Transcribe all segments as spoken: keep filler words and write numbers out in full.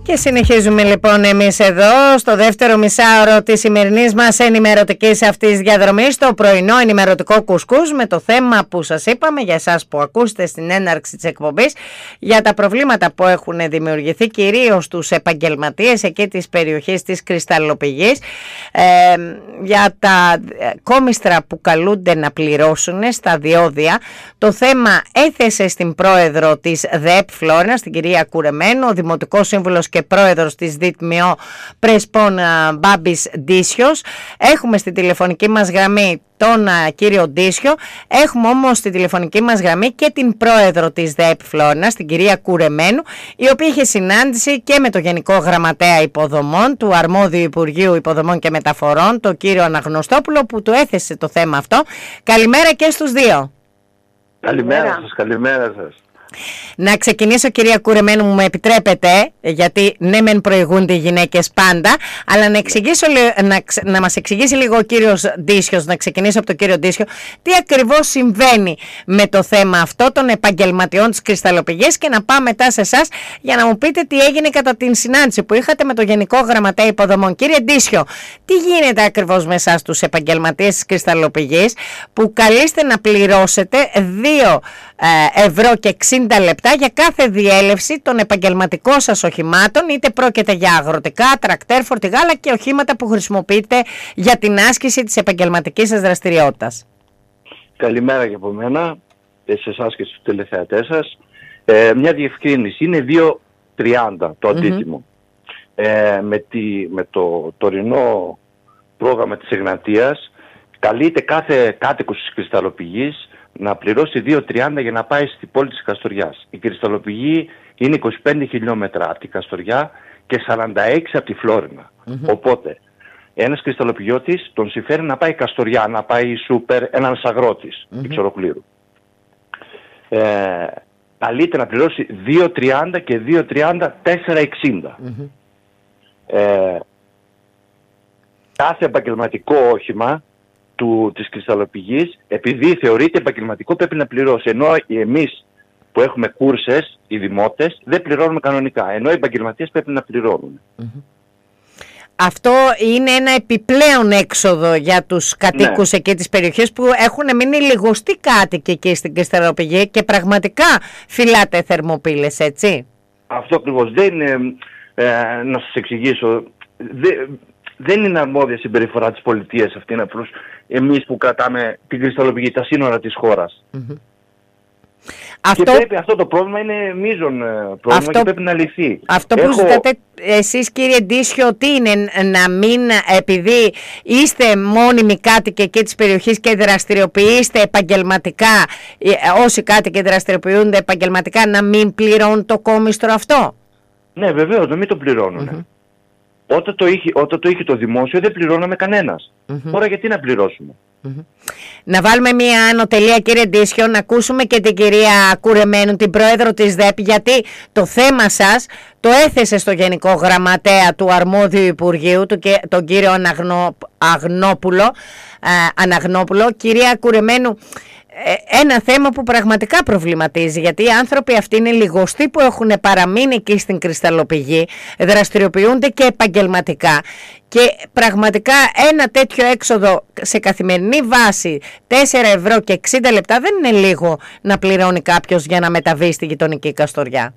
Και συνεχίζουμε λοιπόν εμείς εδώ στο δεύτερο μισάωρο της σημερινής μας ενημερωτικής αυτής διαδρομής, το πρωινό ενημερωτικό κουσκούς, με το θέμα που σας είπαμε για εσάς που ακούσετε στην έναρξη της εκπομπής, για τα προβλήματα που έχουν δημιουργηθεί κυρίως στους επαγγελματίες εκεί της περιοχής της κρυσταλλοπηγής, ε, για τα κόμιστρα που καλούνται να πληρώσουν στα διόδια. Το θέμα έθεσε στην πρόεδρο της ΔΕΠ Φλόρινας, την κυρία Κουρεμένου, ο Δημοτικός Σύμβουλος και πρόεδρος της ΔΙΤΜΙΟ Πρεσπών Μπάμπης Ντίσιος. Έχουμε στη τηλεφωνική μας γραμμή τον κύριο Ντίσιο, έχουμε όμως στη τηλεφωνική μας γραμμή και την πρόεδρο της ΔΕΠ Φλόρινας, την κυρία Κουρεμένου, η οποία είχε συνάντηση και με το Γενικό Γραμματέα Υποδομών του Αρμόδιου Υπουργείου Υποδομών και Μεταφορών, τον κύριο Αναγνωστόπουλο, που του έθεσε το θέμα αυτό. Καλημέρα και στους δύο. Καλημέρα σας, καλημέρα σας. Να ξεκινήσω, κυρία Κουρεμένου, μου επιτρέπετε, γιατί ναι μεν προηγούνται οι γυναίκες πάντα, αλλά να, εξηγήσω, να, να μας εξηγήσει λίγο ο κύριος Ντίσιος, να ξεκινήσω από τον κύριο Ντίσιο, τι ακριβώς συμβαίνει με το θέμα αυτό των επαγγελματιών της κρυσταλλοπηγής, και να πάω μετά σε εσάς για να μου πείτε τι έγινε κατά την συνάντηση που είχατε με το Γενικό Γραμματέα Υποδομών. Κύριε Ντίσιο, τι γίνεται ακριβώς με εσάς τους επαγγελματίες της κρυσταλλοπηγής που καλείστε να πληρώσετε δύο ευρώ και εξήντα λεπτά για κάθε διέλευση των επαγγελματικών σας οχημάτων, είτε πρόκειται για αγροτικά, τρακτέρ, φορτηγά, αλλά και οχήματα που χρησιμοποιείτε για την άσκηση της επαγγελματικής σας δραστηριότητας? Καλημέρα και από μένα, σε εσάς και στους τηλεθεατές σας. Ε, μια διευκρίνηση, είναι δύο τριάντα το αντίτιμο. Mm-hmm. Ε, με, τη, με το τωρινό πρόγραμμα της Εγνατίας καλείται κάθε κάτοικος της κρυσταλλοπηγής να πληρώσει δύο τριάντα για να πάει στην πόλη της Καστοριάς. Η κρυσταλλοπηγή είναι είκοσι πέντε χιλιόμετρα από την Καστοριά και σαράντα έξι από τη Φλόρινα. Mm-hmm. Οπότε, ένας κρυσταλλοπηγιώτης τον συμφέρει να πάει Καστοριά, να πάει σούπερ, ένας αγρότης mm-hmm. Ιξορροκλήρου. Ε, καλείται να πληρώσει δύο τριάντα και δύο τριάντα τέσσερα εξήντα. Mm-hmm. Ε, κάθε επαγγελματικό όχημα του, της κρυσταλλοπηγής, επειδή θεωρείται επαγγελματικό, πρέπει να πληρώσει. Ενώ εμείς που έχουμε κούρσες, οι δημότες, δεν πληρώνουμε κανονικά. Ενώ οι επαγγελματίες πρέπει να πληρώνουν. Mm-hmm. Αυτό είναι ένα επιπλέον έξοδο για τους κατοίκους ναι. εκεί της περιοχής, που έχουν μείνει λιγοστοί κάτοικοι εκεί στην κρυσταλλοπηγή και πραγματικά φυλάτε θερμοπύλες, έτσι? Αυτό ακριβώς. Δεν είναι, ε, να σας εξηγήσω, δεν, δεν είναι αρμόδια συμπεριφορά της πολιτείας αυτή, είναι απλώς εμείς που κρατάμε την κρυσταλλοπηγή, τα σύνορα της χώρας. Mm-hmm. Αυτό... Και πρέπει, αυτό το πρόβλημα είναι μείζον πρόβλημα αυτό... και πρέπει να λυθεί. Αυτό που Έχω... ζητάτε εσείς, κύριε Ντίσιο, τι είναι, να μην, επειδή είστε μόνιμοι κάτοικοι εκεί της περιοχής και δραστηριοποιείστε επαγγελματικά, όσοι κάτοικοι δραστηριοποιούνται επαγγελματικά, να μην πληρώνουν το κόμιστρο αυτό? Ναι, βεβαίως, να μην το πληρώνουν. Mm-hmm. Όταν το, είχε, όταν το είχε το δημόσιο δεν πληρώναμε κανένας. Mm-hmm. Τώρα γιατί να πληρώσουμε? Mm-hmm. Να βάλουμε μία άνω τελεία, κύριε Ντίσιο, να ακούσουμε και την κυρία Κουρεμένου, την πρόεδρο της ΔΕΠ, γιατί το θέμα σας το έθεσε στο Γενικό Γραμματέα του Αρμόδιου Υπουργείου, του, τον κύριο Αναγνώ, Αγνόπουλο, ε, Αναγνόπουλο. Κυρία Κουρεμένου, ένα θέμα που πραγματικά προβληματίζει, γιατί οι άνθρωποι αυτοί είναι λιγοστοί που έχουν παραμείνει εκεί στην κρυσταλλοπηγή, δραστηριοποιούνται και επαγγελματικά, και πραγματικά ένα τέτοιο έξοδο σε καθημερινή βάση τέσσερα ευρώ και εξήντα λεπτά δεν είναι λίγο να πληρώνει κάποιος για να μεταβεί στη γειτονική Καστοριά.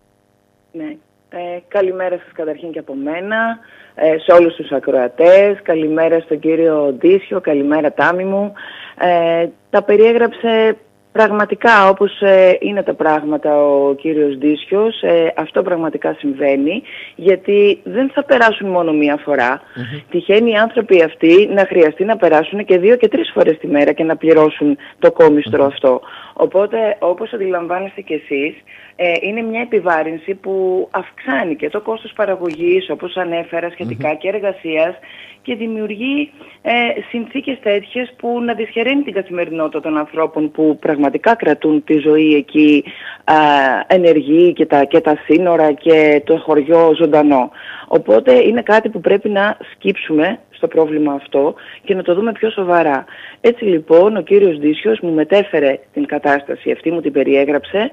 Ναι. Ε, καλημέρα σας καταρχήν και από μένα, ε, σε όλους τους ακροατές, καλημέρα στον κύριο Ντίσιο, καλημέρα Τάμι μου. Ε, τα περιέγραψε πραγματικά όπως ε, είναι τα πράγματα ο κύριος Ντίσιος. Ε, αυτό πραγματικά συμβαίνει, γιατί δεν θα περάσουν μόνο μία φορά. Mm-hmm. Τυχαίνει οι άνθρωποι αυτοί να χρειαστεί να περάσουν και δύο και τρεις φορές τη μέρα και να πληρώσουν το κόμιστρο mm-hmm. αυτό. Οπότε, όπως αντιλαμβάνεστε κι εσείς, ε, είναι μια επιβάρυνση που αυξάνει και το κόστος παραγωγής, όπως ανέφερα σχετικά, mm-hmm. και εργασίας, και δημιουργεί ε, συνθήκες τέτοιες που να δυσχεραίνει την καθημερινότητα των ανθρώπων που πραγματικά κρατούν τη ζωή εκεί ε, ενεργή, και τα, και τα σύνορα και το χωριό ζωντανό. Οπότε είναι κάτι που πρέπει να σκύψουμε στο πρόβλημα αυτό και να το δούμε πιο σοβαρά. Έτσι λοιπόν ο κύριος Ντίσιος μου μετέφερε την κατάσταση αυτή, μου την περιέγραψε.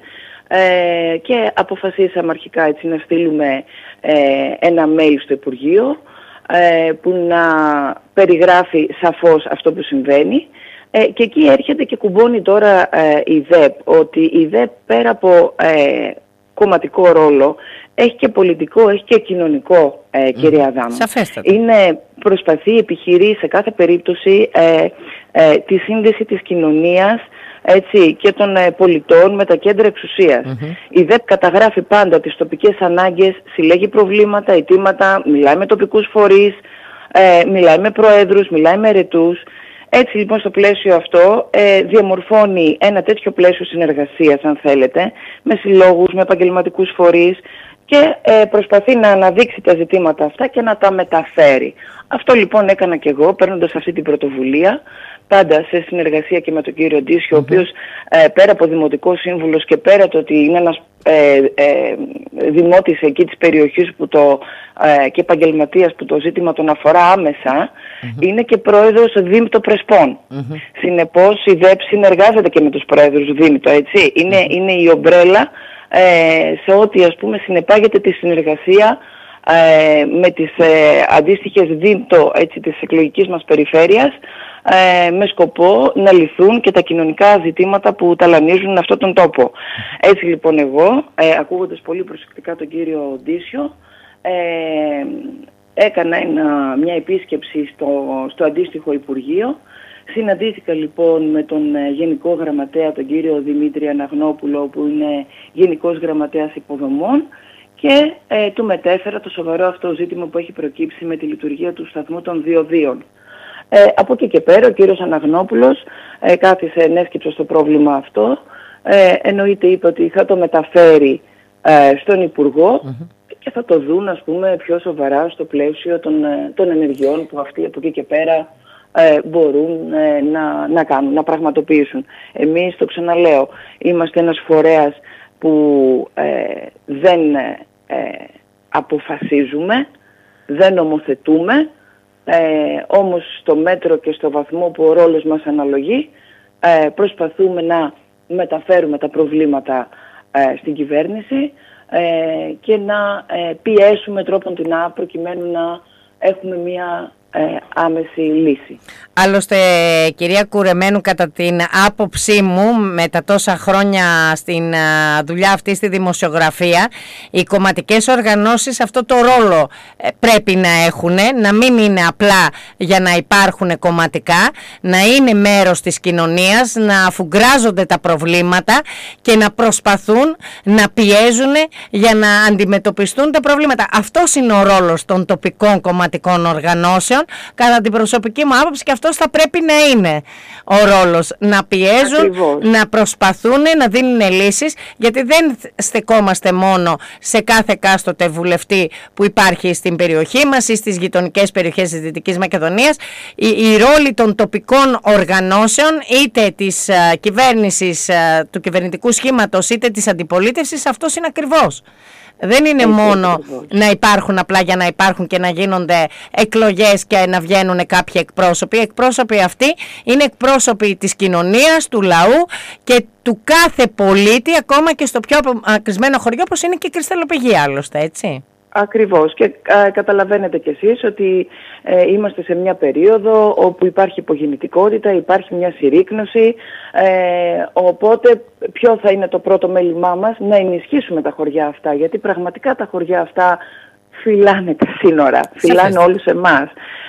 ε, και αποφασίσαμε αρχικά έτσι να στείλουμε ε, ένα mail στο Υπουργείο ε, που να περιγράφει σαφώς αυτό που συμβαίνει. Ε, και εκεί έρχεται και κουμπώνει τώρα ε, η ΔΕΠ, ότι η ΔΕΠ πέρα από ε, κομματικό ρόλο έχει και πολιτικό, έχει και κοινωνικό, ε, κυρία Αδάμου. Σαφέστατα. Είναι, προσπαθεί, επιχειρεί σε κάθε περίπτωση ε, ε, τη σύνδεση της κοινωνίας, έτσι, και των ε, πολιτών με τα κέντρα εξουσίας. Mm-hmm. Η ΔΕΠ καταγράφει πάντα τις τοπικές ανάγκες, συλλέγει προβλήματα, αιτήματα, μιλάει με τοπικούς φορείς, ε, μιλάει με προέδρους, μιλάει με ερετούς. Έτσι λοιπόν στο πλαίσιο αυτό ε, διαμορφώνει ένα τέτοιο πλαίσιο συνεργασίας, αν θέλετε, με συλλόγους, με επαγγελματικούς φορείς και ε, προσπαθεί να αναδείξει τα ζητήματα αυτά και να τα μεταφέρει. Αυτό λοιπόν έκανα και εγώ, παίρνοντας αυτή την πρωτοβουλία, πάντα σε συνεργασία και με τον κύριο Ντίσιο, mm-hmm. ο οποίος ε, πέρα από δημοτικός σύμβουλος και πέρα το ότι είναι ένας ε, ε, δημότης εκεί της περιοχής που το, ε, και επαγγελματίας που το ζήτημα τον αφορά άμεσα, mm-hmm. είναι και πρόεδρος Δήμητο Πρεσπών. Mm-hmm. Συνεπώς η ΔΕΠ συνεργάζεται και με τους πρόεδρους Δήμητο, έτσι. Είναι, mm-hmm. είναι η ομπρέλα ε, σε ό,τι ας πούμε συνεπάγεται τη συνεργασία ε, με τις ε, αντίστοιχες Δήμητο, έτσι, της εκλογικής μας περιφέρειας, Ε, με σκοπό να λυθούν και τα κοινωνικά ζητήματα που ταλανίζουν αυτόν τον τόπο. Έτσι λοιπόν εγώ, ε, ακούγοντας πολύ προσεκτικά τον κύριο Ντίσιο, ε, έκανα ένα, μια επίσκεψη στο, στο αντίστοιχο Υπουργείο. Συναντήθηκα λοιπόν με τον ε, Γενικό Γραμματέα, τον κύριο Δημήτρη Αναγνόπουλο, που είναι Γενικός Γραμματέας Υποδομών, και ε, του μετέφερα το σοβαρό αυτό ζήτημα που έχει προκύψει με τη λειτουργία του σταθμού των διοδίων. Ε, από εκεί και πέρα ο κύριος Αναγνόπουλος ε, κάθισε ενέσκυψε στο πρόβλημα αυτό, ε, εννοείται είπε ότι θα το μεταφέρει ε, στον Υπουργό mm-hmm. και θα το δουν, ας πούμε, πιο σοβαρά στο πλαίσιο των, ε, των ενεργειών που αυτοί από εκεί και πέρα ε, μπορούν ε, να, να κάνουν, να πραγματοποιήσουν. Εμείς, το ξαναλέω, είμαστε ένας φορέας που ε, δεν ε, αποφασίζουμε, δεν νομοθετούμε, Ε, όμως στο μέτρο και στο βαθμό που ο ρόλος μας αναλογεί ε, προσπαθούμε να μεταφέρουμε τα προβλήματα ε, στην κυβέρνηση ε, και να ε, πιέσουμε τρόπον την ά προκειμένου να έχουμε μια ε, άμεση λύση. Άλλωστε, κυρία Κουρεμένου, κατά την άποψή μου, με τα τόσα χρόνια στην δουλειά αυτή στη δημοσιογραφία, οι κομματικές οργανώσεις αυτό το ρόλο πρέπει να έχουν, να μην είναι απλά για να υπάρχουν κομματικά, να είναι μέρος της κοινωνίας, να αφουγκράζονται τα προβλήματα και να προσπαθούν να πιέζουν για να αντιμετωπιστούν τα προβλήματα. Αυτός είναι ο ρόλος των τοπικών κομματικών οργανώσεων, κατά την προσωπική μου άποψη, και αυτός θα πρέπει να είναι ο ρόλος, να πιέζουν, ακριβώς, να προσπαθούν να δίνουν λύσεις, γιατί δεν στεκόμαστε μόνο σε κάθε εκάστοτε βουλευτή που υπάρχει στην περιοχή μας ή στις γειτονικές περιοχές της Δυτικής Μακεδονίας. Η, η ρόλη των τοπικών οργανώσεων, είτε της uh, κυβέρνησης, uh, του κυβερνητικού σχήματος, είτε της αντιπολίτευσης, αυτός είναι ακριβώς. Δεν είναι έτσι, μόνο ακριβώς να υπάρχουν απλά για να υπάρχουν και να γίνονται εκλογές και να βγαίνουν κάποιοι εκπρόσωποι. Οι εκπρόσωποι αυτοί είναι εκπρόσωποι της κοινωνίας, του λαού και του κάθε πολίτη, ακόμα και στο πιο ακρισμένο χωριό, όπως είναι και η Κρυσταλλοπηγή, άλλωστε, έτσι. Ακριβώς, και α, καταλαβαίνετε κι εσείς ότι ε, είμαστε σε μια περίοδο όπου υπάρχει υπογεννητικότητα, υπάρχει μια συρρίκνωση, ε, οπότε ποιο θα είναι το πρώτο μέλημά μας? Να ενισχύσουμε τα χωριά αυτά, γιατί πραγματικά τα χωριά αυτά φυλάνε τα σύνορα, φυλάνε όλους εμάς.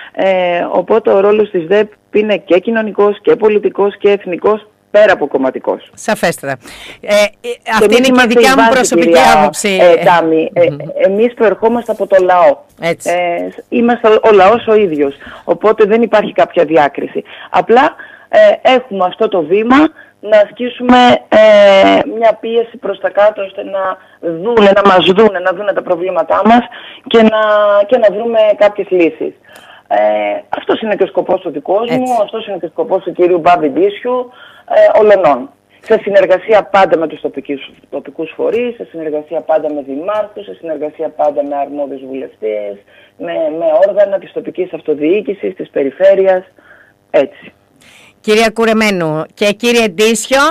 Ε, οπότε ο ρόλος της ΔΕΠ είναι και κοινωνικός και πολιτικός και εθνικός, πέρα από κομματικός. Σαφέστατα. Ε, αυτή είναι και η δικιά μου προσωπική κυρία, άποψη. Ε, Τάμι, ε, mm-hmm. εμείς προερχόμαστε από το λαό. Έτσι. Ε, είμαστε ο, ο λαός ο ίδιος. Οπότε δεν υπάρχει κάποια διάκριση. Απλά ε, έχουμε αυτό το βήμα να ασκήσουμε ε, μια πίεση προς τα κάτω, ώστε να δούνε, να μας δούνε, να δούνε τα προβλήματά μας και να, και να βρούμε κάποιες λύσεις. Ε, αυτός είναι και ο σκοπός του δικός μου, έτσι. Αυτός είναι και ο σκοπός του κυρίου Μπάμπη Ντίσιου, ε, ολονών. Σε συνεργασία πάντα με τους τοπικούς, τοπικούς φορείς, σε συνεργασία πάντα με δημάρχους, σε συνεργασία πάντα με αρμόδιους βουλευτές, με, με όργανα της τοπικής αυτοδιοίκησης, της περιφέρειας, έτσι. Κυρία Κουρεμένου και κύριε Ντίσιο,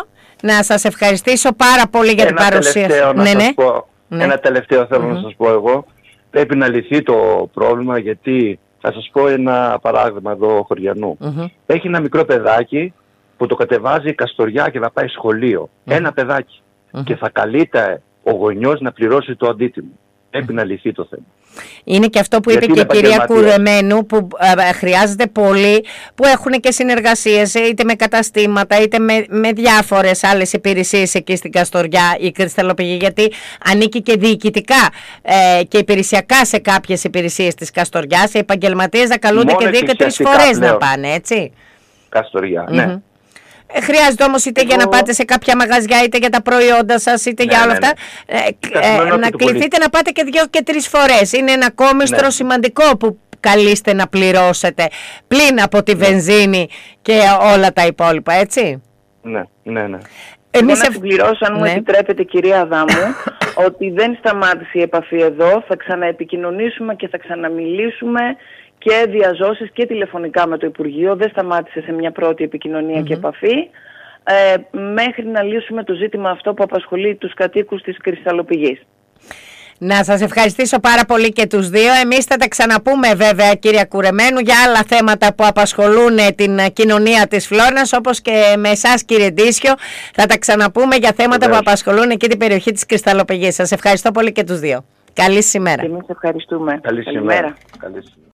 Να σας ευχαριστήσω πάρα πολύ για την Ένα παρουσία. τελευταίο, να Ναι, σας ναι. πω, Ναι. ένα τελευταίο θέλω Mm-hmm. να σας πω εγώ. Πρέπει να λυθεί το πρόβλημα, γιατί θα σας πω ένα παράδειγμα εδώ χωριανού. Mm-hmm. Έχει ένα μικρό παιδάκι που το κατεβάζει Καστοριά και να πάει σχολείο. Mm-hmm. Ένα παιδάκι. Mm-hmm. Και θα καλείται ο γονιός να πληρώσει το αντίτιμο. Πρέπει να λυθεί το θέμα. Είναι και αυτό που είπε Γιατί και η κυρία Κουρεμένου, που ε, χρειάζεται πολύ, που έχουν και συνεργασίες είτε με καταστήματα είτε με, με διάφορες άλλες υπηρεσίες εκεί στην Καστοριά η κρυσταλλοπηγή, γιατί ανήκει και διοικητικά ε, και υπηρεσιακά σε κάποιες υπηρεσίες της Καστοριάς. Οι επαγγελματίες να καλούνται Μόνο και δύο και τρεις φορές πλέον να πάνε, έτσι. Καστοριά, Mm-hmm. ναι. Ε, χρειάζεται όμως είτε Εγώ... για να πάτε σε κάποια μαγαζιά, είτε για τα προϊόντα σας, είτε ναι, για όλα ναι, ναι. αυτά, ε, ε, να κληθείτε να πάτε και δύο και τρεις φορές. Είναι ένα κόμιστρο ναι. σημαντικό που καλείστε να πληρώσετε πλην από τη ναι. βενζίνη και όλα τα υπόλοιπα, έτσι. Ναι, ναι, ναι. Εμείς να συμπληρώσω, αν ναι. μου επιτρέπετε, κυρία Αδάμου, ότι δεν σταμάτησε η επαφή εδώ. Θα ξαναεπικοινωνήσουμε και θα ξαναμιλήσουμε και διαζώσεις και τηλεφωνικά με το Υπουργείο. Δεν σταμάτησε σε μια πρώτη επικοινωνία mm-hmm. και επαφή, ε, μέχρι να λύσουμε το ζήτημα αυτό που απασχολεί τους κατοίκους της κρυσταλλοπηγής. Να σας ευχαριστήσω πάρα πολύ και τους δύο. Εμείς θα τα ξαναπούμε βέβαια, κυρία Κουρεμένου, για άλλα θέματα που απασχολούν την κοινωνία της Φλόρνας, όπως και με εσάς, κύριε Ντίσιο. Θα τα ξαναπούμε για θέματα Βεβαίως. που απασχολούν εκεί την περιοχή της κρυσταλλοπηγής. Σας ευχαριστώ πολύ και τους δύο. Καλή σήμερα. Και εμείς ευχαριστούμε. Καλή σήμερα. Καλή σήμερα.